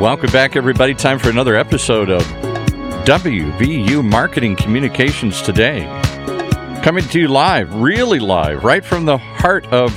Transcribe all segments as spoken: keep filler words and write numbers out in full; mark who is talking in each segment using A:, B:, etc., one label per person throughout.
A: Welcome back, everybody. Time for another episode of W V U Marketing Communications Today. Coming to you live, really live, right from the heart of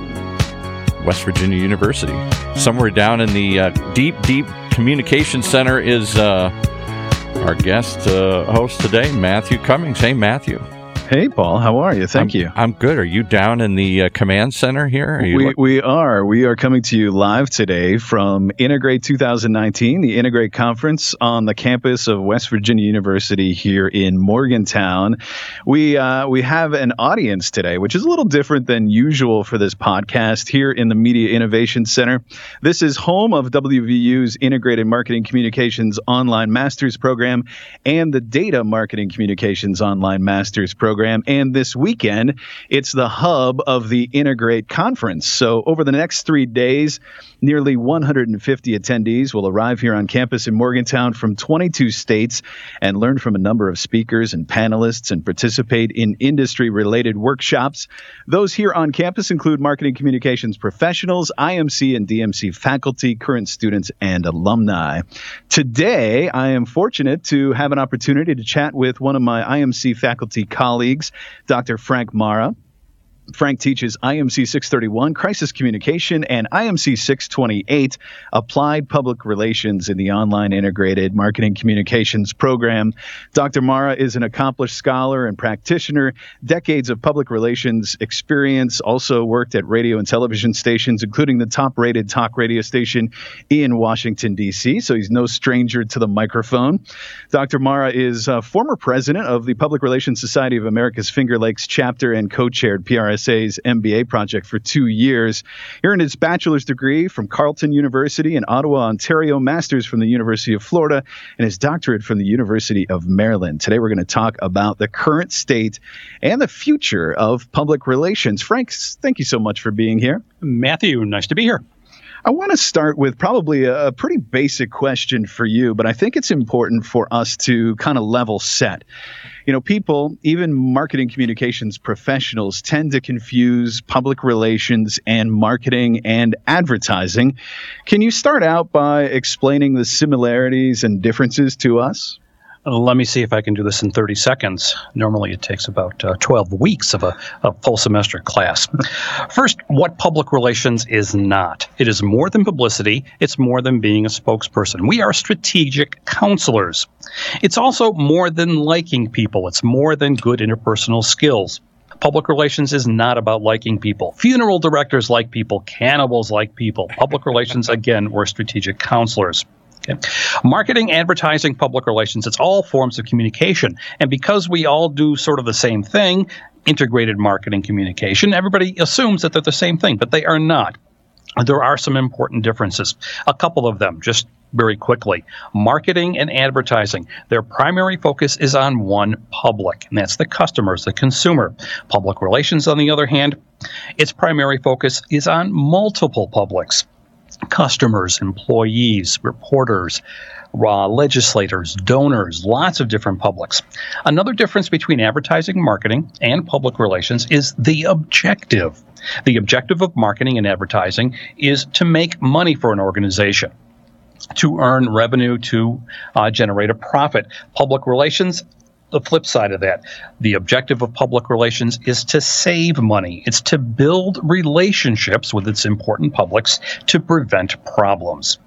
A: West Virginia University. Somewhere down in the uh, deep, deep communication center is uh, our guest uh, host today, Matthew Cummings. Hey, Matthew.
B: Hey, Paul. How are you? Thank
A: I'm,
B: you.
A: I'm good. Are you down in the uh, command center here? Are you
B: we,
A: lo-
B: we are. We are coming to you live today from Integrate twenty nineteen, the Integrate Conference on the campus of West Virginia University here in Morgantown. We uh, we have an audience today, which is a little different than usual for this podcast here in the Media Innovation Center. This is home of W V U's Integrated Marketing Communications Online Masters Program and the Data Marketing Communications Online Masters Program. And this weekend, it's the hub of the Integrate Conference. So over the next three days, nearly one hundred fifty attendees will arrive here on campus in Morgantown from twenty-two states and learn from a number of speakers and panelists and participate in industry-related workshops. Those here on campus include marketing communications professionals, I M C and D M C faculty, current students, and alumni. Today, I am fortunate to have an opportunity to chat with one of my I M C faculty colleagues, Doctor Frank Mara. Frank teaches I M C six thirty-one, Crisis Communication, and I M C six twenty-eight, Applied Public Relations in the Online Integrated Marketing Communications Program. Doctor Mara is an accomplished scholar and practitioner, decades of public relations experience, also worked at radio and television stations, including the top-rated talk radio station in Washington, D C, so he's no stranger to the microphone. Doctor Mara is a former president of the Public Relations Society of America's Finger Lakes chapter and co-chaired P R S A's M B A project for two years. He earned his bachelor's degree from Carleton University in Ottawa, Ontario, master's from the University of Florida, and his doctorate from the University of Maryland. Today we're going to talk about the current state and the future of public relations. Frank, thank you so much for being here.
C: Matthew, nice to be here.
B: I want to start with probably a pretty basic question for you, but I think it's important for us to kind of level set. You know, people, even marketing communications professionals, tend to confuse public relations and marketing and advertising. Can you start out by explaining the similarities and differences to us?
C: Let me see if I can do this in thirty seconds. Normally it takes about uh, twelve weeks of a, a full semester class. First, what public relations is not. It is more than publicity. It's more than being a spokesperson. We are strategic counselors. It's also more than liking people. It's more than good interpersonal skills. Public relations is not about liking people. Funeral directors like people. Cannibals like people. Public relations, again, we're strategic counselors. Okay. Marketing, advertising, public relations, it's all forms of communication. And because we all do sort of the same thing, integrated marketing communication, everybody assumes that they're the same thing, but they are not. There are some important differences. A couple of them, just very quickly. Marketing and advertising, their primary focus is on one public, and that's the customers, the consumer. Public relations, on the other hand, its primary focus is on multiple publics. Customers, employees, reporters, uh, legislators, donors, lots of different publics. Another difference between advertising, marketing, and public relations is the objective. The objective of marketing and advertising is to make money for an organization, to earn revenue, to uh, generate a profit. Public relations, the flip side of that, the objective of public relations is to save money. It's to build relationships with its important publics to prevent problems.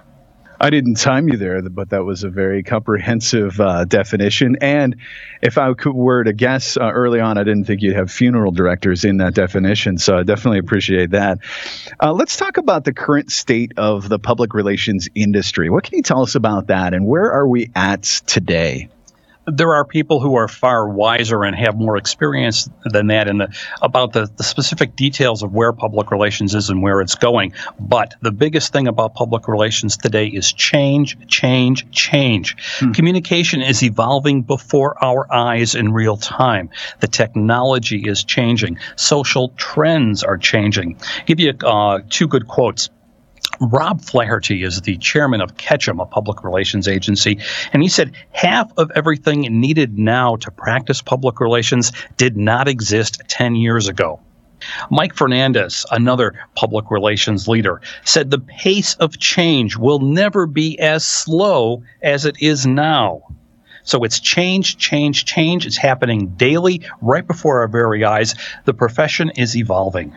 B: I didn't time you there, but that was a very comprehensive uh, definition. And if I could, were to guess uh, early on, I didn't think you'd have funeral directors in that definition. So I definitely appreciate that. Uh, let's talk about the current state of the public relations industry. What can you tell us about that, and where are we at today?
C: There are people who are far wiser and have more experience than that in the, about the, the specific details of where public relations is and where it's going. But the biggest thing about public relations today is change, change, change. Hmm. Communication is evolving before our eyes in real time. The technology is changing. Social trends are changing. I'll give you uh, two good quotes. Rob Flaherty is the chairman of Ketchum, a public relations agency, and he said half of everything needed now to practice public relations did not exist ten years ago. Mike Fernandez, another public relations leader, said the pace of change will never be as slow as it is now. So it's change, change, change. It's happening daily, right before our very eyes. The profession is evolving.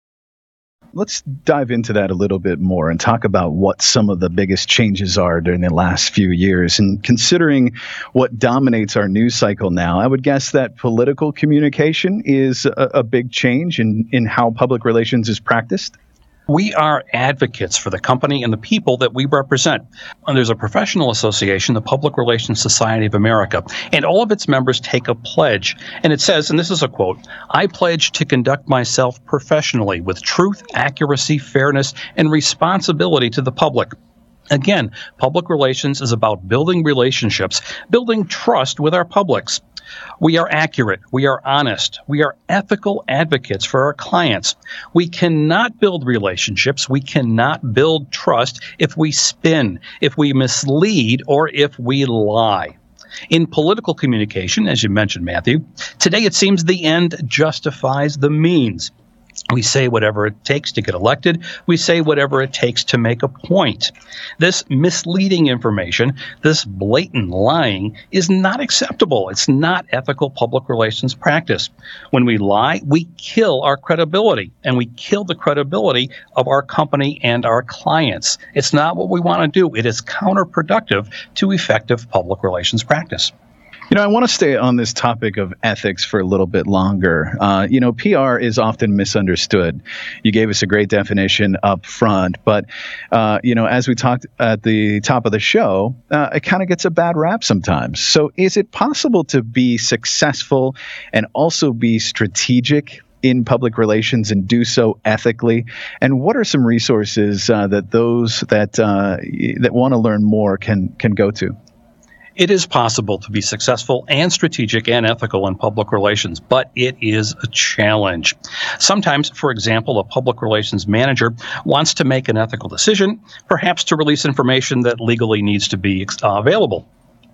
B: Let's dive into that a little bit more and talk about what some of the biggest changes are during the last few years. And considering what dominates our news cycle now, I would guess that political communication is a, a big change in, in how public relations is practiced.
C: We are advocates for the company and the people that we represent. And there's a professional association, the Public Relations Society of America, and all of its members take a pledge. And it says, and this is a quote, "I pledge to conduct myself professionally with truth, accuracy, fairness, and responsibility to the public." Again, public relations is about building relationships, building trust with our publics. We are accurate. We are honest. We are ethical advocates for our clients. We cannot build relationships. We cannot build trust if we spin, if we mislead, or if we lie. In political communication, as you mentioned, Matthew, today it seems the end justifies the means. We say whatever it takes to get elected. We say whatever it takes to make a point. This misleading information, this blatant lying, is not acceptable. It's not ethical public relations practice. When we lie, we kill our credibility, and we kill the credibility of our company and our clients. It's not what we want to do. It is counterproductive to effective public relations practice.
B: You know, I want to stay on this topic of ethics for a little bit longer. Uh, you know, P R is often misunderstood. You gave us a great definition up front, but, uh, you know, as we talked at the top of the show, uh, it kind of gets a bad rap sometimes. So is it possible to be successful and also be strategic in public relations and do so ethically? And what are some resources uh, that those that uh, that want to learn more can can go to?
C: It is possible to be successful and strategic and ethical in public relations, but it is a challenge. Sometimes, for example, a public relations manager wants to make an ethical decision, perhaps to release information that legally needs to be uh, available.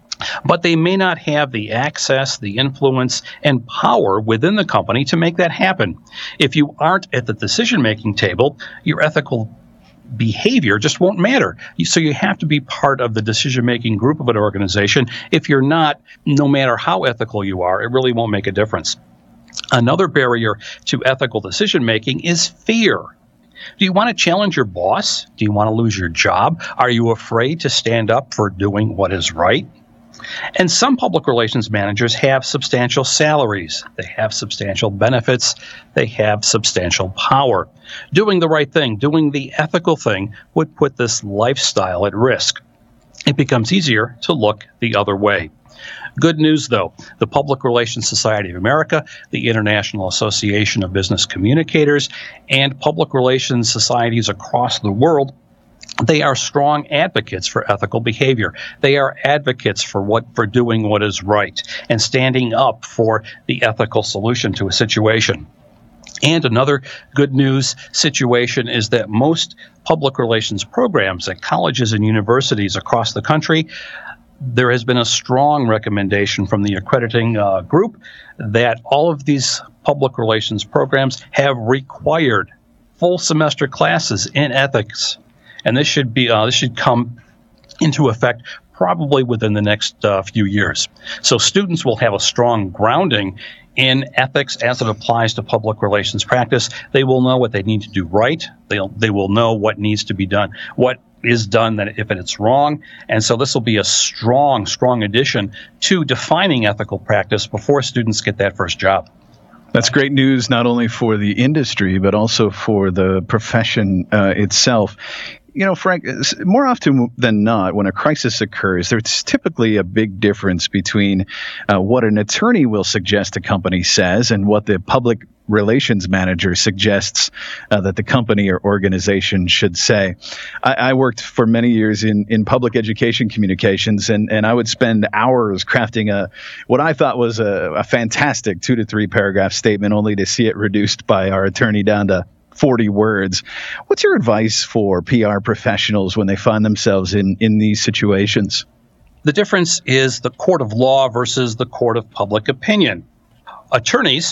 C: But they may not have the access, the influence, and power within the company to make that happen. If you aren't at the decision-making table, your ethical behavior just won't matter. So you have to be part of the decision-making group of an organization. If you're not, no matter how ethical you are, it really won't make a difference. Another barrier to ethical decision-making is fear. Do you want to challenge your boss? Do you want to lose your job? Are you afraid to stand up for doing what is right? And some public relations managers have substantial salaries. They have substantial benefits. They have substantial power. Doing the right thing, doing the ethical thing, would put this lifestyle at risk. It becomes easier to look the other way. Good news, though. The Public Relations Society of America, the International Association of Business Communicators, and public relations societies across the world, they are strong advocates for ethical behavior. They are advocates for what for doing what is right and standing up for the ethical solution to a situation. And another good news situation is that most public relations programs at colleges and universities across the country, there has been a strong recommendation from the accrediting uh, group that all of these public relations programs have required full semester classes in ethics. And this should be uh, this should come into effect probably within the next uh, few years. So students will have a strong grounding in ethics as it applies to public relations practice. They will know what they need to do right. They'll they will know what needs to be done, what is done that if it's wrong. And so this will be a strong, strong addition to defining ethical practice before students get that first job.
B: That's great news, not only for the industry, but also for the profession uh, itself. You know, Frank, more often than not, when a crisis occurs, there's typically a big difference between uh, what an attorney will suggest a company says and what the public relations manager suggests uh, that the company or organization should say. I, I worked for many years in, in public education communications, and, and I would spend hours crafting a what I thought was a, a fantastic two to three paragraph statement, only to see it reduced by our attorney down to forty words. What's your advice for P R professionals when they find themselves in, in these situations?
C: The difference is the court of law versus the court of public opinion. Attorneys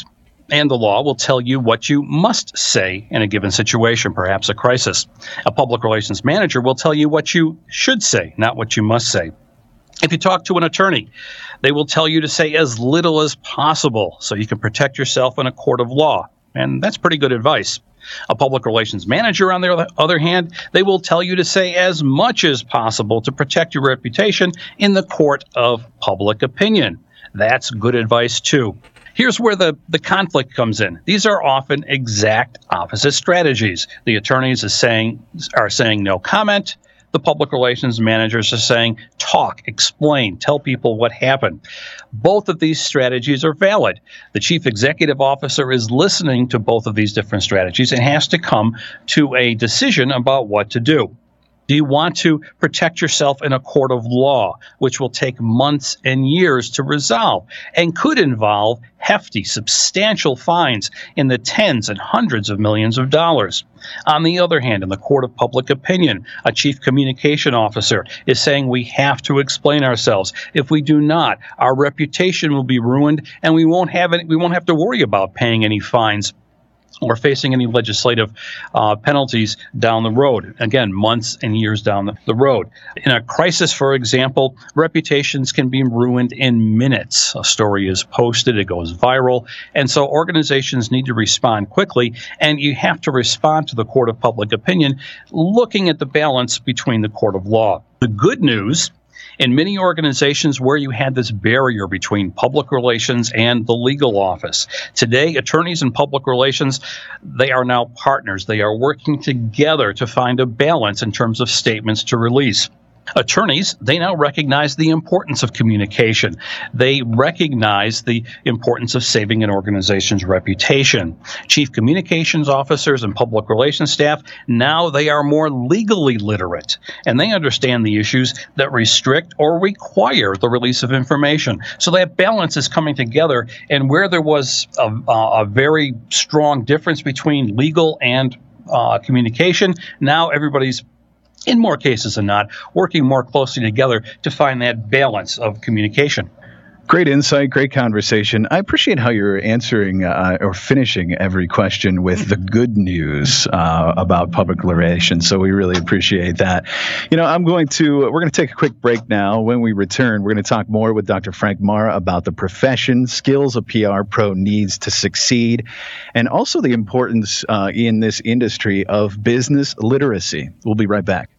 C: and the law will tell you what you must say in a given situation, perhaps a crisis. A public relations manager will tell you what you should say, not what you must say. If you talk to an attorney, they will tell you to say as little as possible so you can protect yourself in a court of law. And that's pretty good advice. A public relations manager, on the other hand, they will tell you to say as much as possible to protect your reputation in the court of public opinion. That's good advice, too. Here's where the, the conflict comes in. These are often exact opposite strategies. The attorneys is saying, are saying no comment. The public relations managers are saying talk, explain, tell people what happened. Both of these strategies are valid. The chief executive officer is listening to both of these different strategies and has to come to a decision about what to do. Do you want to protect yourself in a court of law, which will take months and years to resolve and could involve hefty, substantial fines in the tens and hundreds of millions of dollars? On the other hand, in the court of public opinion, a chief communication officer is saying we have to explain ourselves. If we do not, our reputation will be ruined and we won't have any, we won't have to worry about paying any fines or facing any legislative uh, penalties down the road. Again, months and years down the, the road. In a crisis, for example, reputations can be ruined in minutes. A story is posted, it goes viral, and so organizations need to respond quickly, and you have to respond to the court of public opinion, looking at the balance between the court of law. The good news, in many organizations where you had this barrier between public relations and the legal office, today attorneys and public relations, they are now partners. They are working together to find a balance in terms of statements to release. Attorneys, they now recognize the importance of communication. They recognize the importance of saving an organization's reputation. Chief communications officers and public relations staff, now they are more legally literate, and they understand the issues that restrict or require the release of information. So that balance is coming together, and where there was a, a very strong difference between legal and uh, communication, now everybody's, in more cases than not, working more closely together to find that balance of communication.
B: Great insight, great conversation. I appreciate how you're answering uh, or finishing every question with the good news uh, about public relations. So we really appreciate that. You know, I'm going to, we're going to take a quick break now. When we return, we're going to talk more with Doctor Frank Marra about the profession, skills a P R pro needs to succeed, and also the importance uh, in this industry of business literacy. We'll be right back.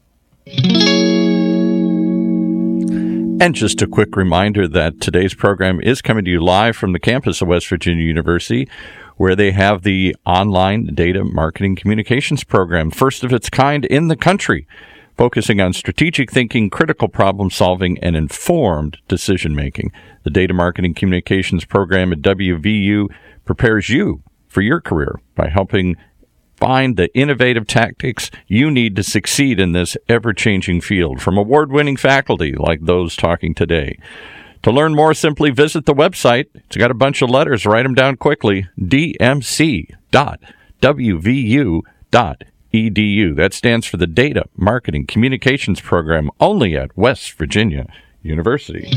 A: And just a quick reminder that today's program is coming to you live from the campus of West Virginia University, where they have the online data marketing communications program, first of its kind in the country, focusing on strategic thinking, critical problem solving, and informed decision making. The data marketing communications program at W V U prepares you for your career by helping find the innovative tactics you need to succeed in this ever-changing field from award-winning faculty like those talking today. To learn more, simply visit the website. It's got a bunch of letters. Write them down quickly. d m c dot w v u dot e d u. That stands for the Data Marketing Communications Program, only at West Virginia University.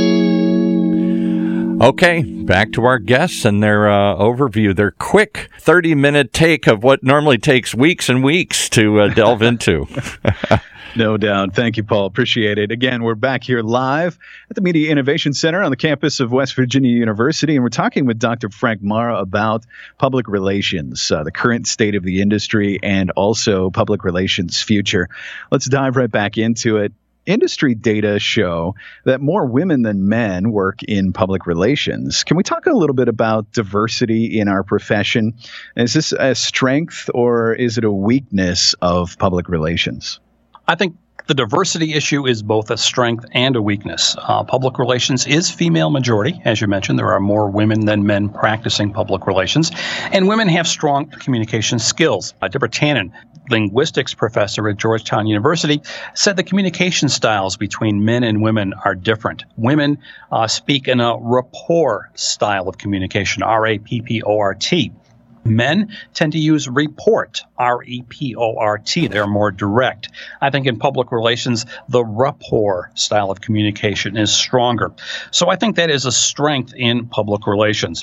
A: Okay, back to our guests and their uh, overview, their quick thirty-minute take of what normally takes weeks and weeks to uh, delve into.
B: No doubt. Thank you, Paul. Appreciate it. Again, we're back here live at the Media Innovation Center on the campus of West Virginia University, and we're talking with Doctor Frank Marra about public relations, uh, the current state of the industry, and also public relations future. Let's dive right back into it. Industry data show that more women than men work in public relations. Can we talk a little bit about diversity in our profession? Is this a strength or is it a weakness of public relations?
C: I think the diversity issue is both a strength and a weakness. Uh, public relations is female majority. As you mentioned, there are more women than men practicing public relations, and women have strong communication skills. Uh, Deborah Tannen, linguistics professor at Georgetown University, said the communication styles between men and women are different. Women uh, speak in a rapport style of communication, R A P P O R T. Men tend to use report, R E P O R T. They're more direct. I think in public relations, the rapport style of communication is stronger. So I think that is a strength in public relations.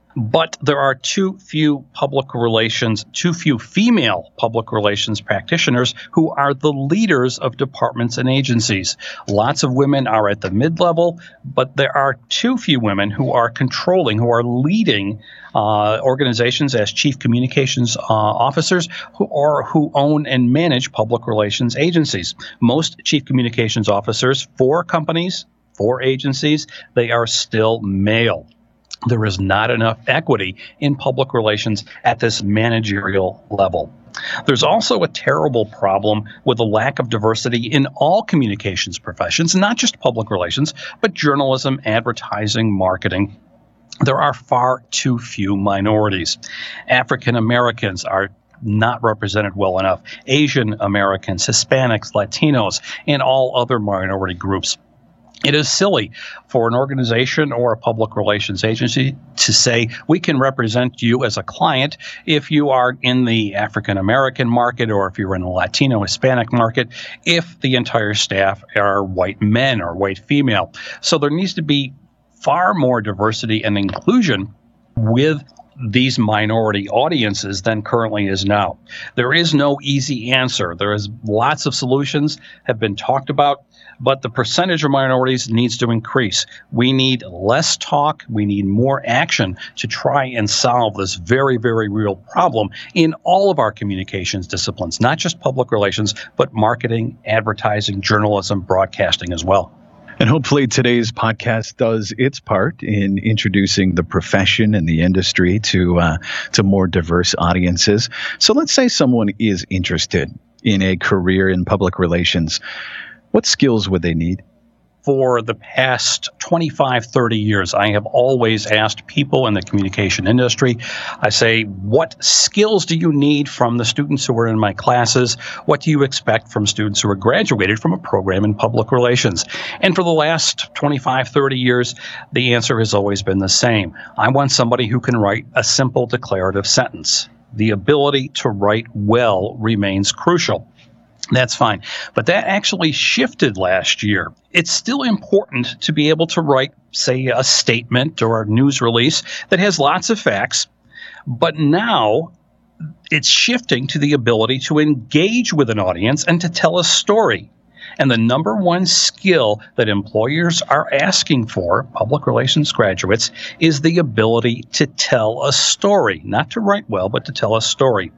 C: But there are too few public relations, too few female public relations practitioners who are the leaders of departments and agencies. Lots of women are at the mid-level, but there are too few women who are controlling, who are leading uh, organizations as chief communications uh, officers who, or who own and manage public relations agencies. Most chief communications officers for companies, for agencies, they are still male. There is not enough equity in public relations at this managerial level. There's also a terrible problem with a lack of diversity in all communications professions, not just public relations, but journalism, advertising, marketing. There are far too few minorities. African Americans are not represented well enough. Asian Americans, Hispanics, Latinos, and all other minority groups. It is silly for an organization or a public relations agency to say, we can represent you as a client if you are in the African American market or if you're in the Latino Hispanic market, if the entire staff are white men or white female. So there needs to be far more diversity and inclusion with these minority audiences than currently is now. There is no easy answer. There is lots of solutions have been talked about, but the percentage of minorities needs to increase. We need less talk. We need more action to try and solve this very, very real problem in all of our communications disciplines, not just public relations, but marketing, advertising, journalism, broadcasting as well.
B: And hopefully today's podcast does its part in introducing the profession and the industry to uh, to more diverse audiences. So let's say someone is interested in a career in public relations. What skills would they need?
C: For the past twenty-five, thirty years, I have always asked people in the communication industry, I say, what skills do you need from the students who are in my classes? What do you expect from students who are graduated from a program in public relations? And for the last twenty-five, thirty years, the answer has always been the same. I want somebody who can write a simple declarative sentence. The ability to write well remains crucial. That's fine. But that actually shifted last year. It's still important to be able to write, say, a statement or a news release that has lots of facts. But now it's shifting to the ability to engage with an audience and to tell a story. And the number one skill that employers are asking for, public relations graduates, is the ability to tell a story. Not to write well, but to tell a story.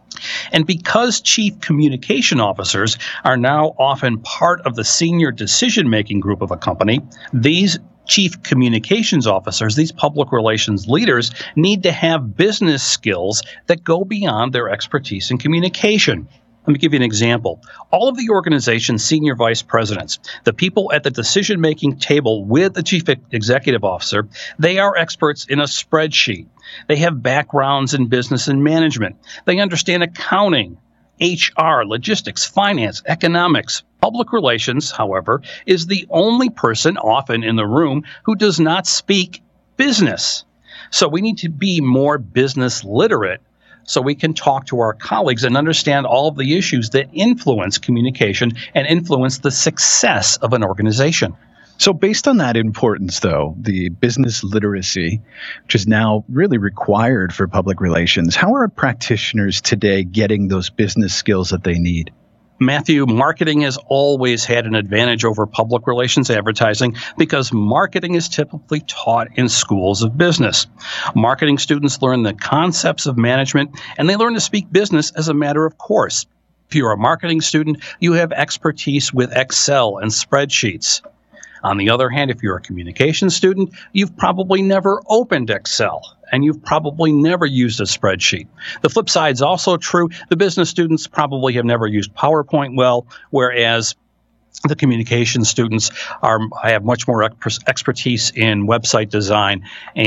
C: And because chief communication officers are now often part of the senior decision-making group of a company, these chief communications officers, these public relations leaders, need to have business skills that go beyond their expertise in communication. Let me give you an example. All of the organization's senior vice presidents, the people at the decision-making table with the chief executive officer, they are experts in a spreadsheet. They have backgrounds in business and management. They understand accounting, H R, logistics, finance, economics. Public relations, however, is the only person often in the room who does not speak business. So we need to be more business literate so we can talk to our colleagues and understand all of the issues that influence communication and influence the success of an organization.
B: So based on that importance, though, the business literacy, which is now really required for public relations, how are practitioners today getting those business skills that they need?
C: Matthew, marketing has always had an advantage over public relations advertising because marketing is typically taught in schools of business. Marketing students learn the concepts of management, and they learn to speak business as a matter of course. If you're a marketing student, you have expertise with Excel and spreadsheets. On the other hand, if you're a communications student, you've probably never opened Excel, and you've probably never used a spreadsheet. The flip side is also true. The business students probably have never used PowerPoint well, whereas the communication students are have much more expertise in website design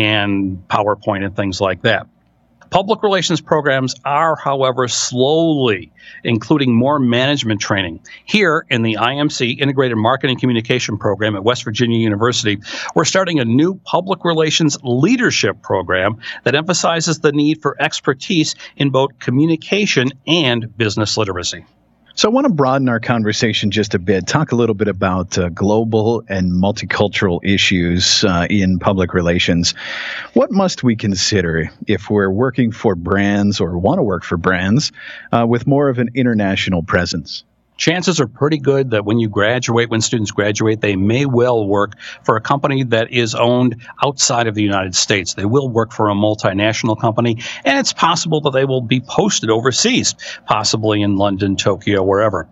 C: and PowerPoint and things like that. Public relations programs are, however, slowly including more management training. Here in the I M C Integrated Marketing Communication Program at West Virginia University, we're starting a new public relations leadership program that emphasizes the need for expertise in both communication and business literacy.
B: So I want to broaden our conversation just a bit, talk a little bit about uh, global and multicultural issues uh, in public relations. What must we consider if we're working for brands or want to work for brands uh, with more of an international presence?
C: Chances are pretty good that when you graduate, when students graduate, they may well work for a company that is owned outside of the United States. They will work for a multinational company, and it's possible that they will be posted overseas, possibly in London, Tokyo, wherever.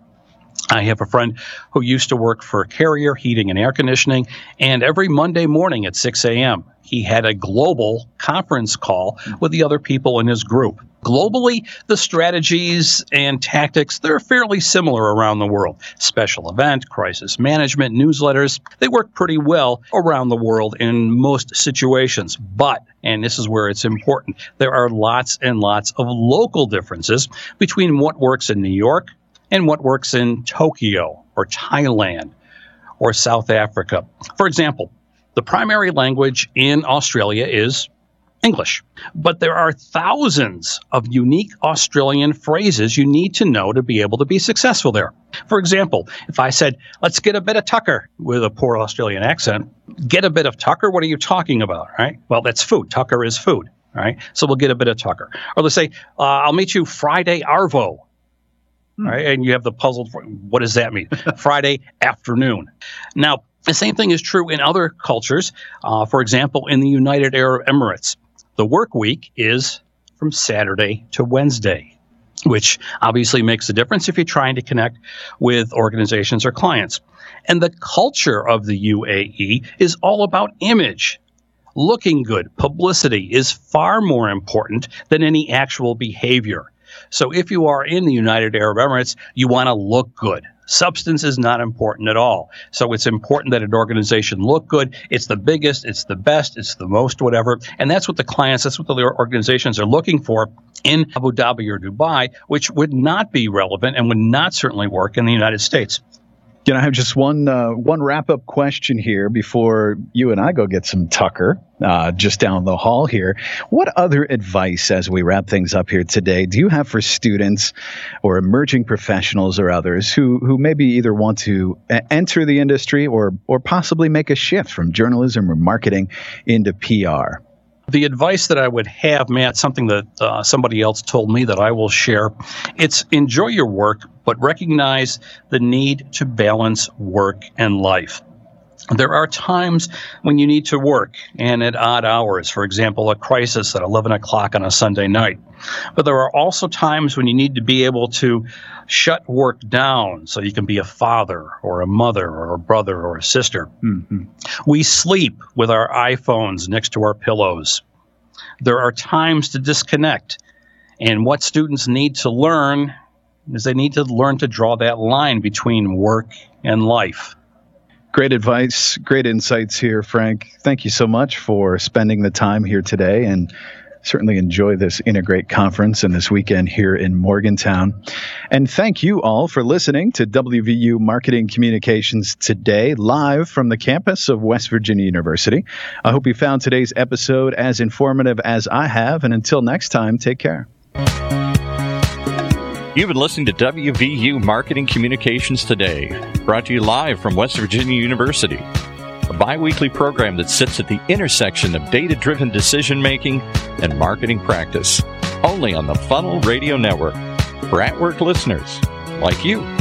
C: I have a friend who used to work for Carrier Heating and Air Conditioning, and every Monday morning at six a.m., he had a global conference call with the other people in his group. Globally, the strategies and tactics, they're fairly similar around the world. Special event, crisis management, newsletters, they work pretty well around the world in most situations. But, and this is where it's important, there are lots and lots of local differences between what works in New York and what works in Tokyo or Thailand or South Africa. For example, the primary language in Australia is English, but there are thousands of unique Australian phrases you need to know to be able to be successful there. For example, if I said, let's get a bit of tucker with a poor Australian accent, get a bit of tucker, what are you talking about, right? Well, that's food. Tucker is food, right? So we'll get a bit of tucker. Or let's say, uh, I'll meet you Friday Arvo. Right? And you have the puzzled, what does that mean? Friday afternoon. Now, the same thing is true in other cultures. Uh, for example, in the United Arab Emirates, the work week is from Saturday to Wednesday, which obviously makes a difference if you're trying to connect with organizations or clients. And the culture of the U A E is all about image. Looking good, publicity is far more important than any actual behavior. So if you are in the United Arab Emirates, you want to look good. Substance is not important at all. So it's important that an organization look good. It's the biggest, it's the best, it's the most whatever. And that's what the clients, that's what the organizations are looking for in Abu Dhabi or Dubai, which would not be relevant and would not certainly work in the United States.
B: You know, I have just one uh, one wrap-up question here before you and I go get some tucker uh, just down the hall here. What other advice, as we wrap things up here today, do you have for students or emerging professionals or others who, who maybe either want to enter the industry or or possibly make a shift from journalism or marketing into P R?
C: The advice that I would have, Matt, something that uh, somebody else told me that I will share, it's enjoy your work, but recognize the need to balance work and life. There are times when you need to work, and at odd hours, for example, a crisis at eleven o'clock on a Sunday night. But there are also times when you need to be able to shut work down so you can be a father or a mother or a brother or a sister. Mm-hmm. We sleep with our iPhones next to our pillows. There are times to disconnect. And what students need to learn is they need to learn to draw that line between work and life.
B: Great advice, great insights here, Frank. Thank you so much for spending the time here today, and certainly enjoy this Integrate conference and this weekend here in Morgantown. And thank you all for listening to W V U Marketing Communications Today, live from the campus of West Virginia University. I hope you found today's episode as informative as I have, and until next time, take care.
A: You've been listening to W V U Marketing Communications Today, brought to you live from West Virginia University, a bi-weekly program that sits at the intersection of data-driven decision-making and marketing practice, only on the Funnel Radio Network, for at-work listeners like you.